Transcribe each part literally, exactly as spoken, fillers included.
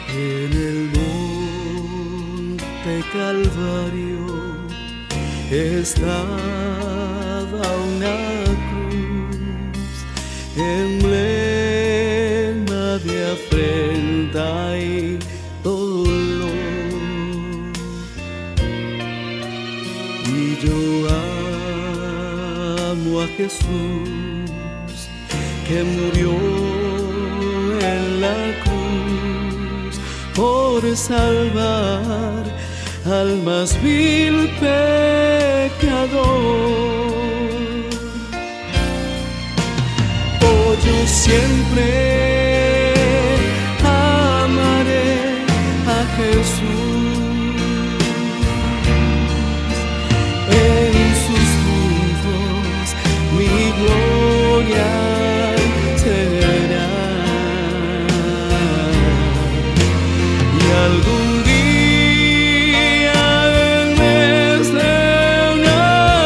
En el monte Calvario estaba una cruz, emblema de afrenta y dolor. Y yo amo a Jesús, que murió en la cruz por salvar al más vil pecador. Oh, yo siempre amaré a Jesús, en sus triunfos mi gloria será. Y algún día en vez de una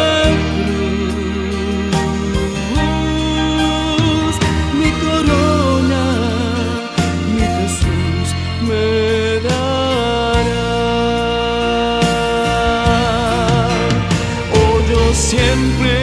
cruz, mi corona, mi Jesús me dará. Oh, yo siempre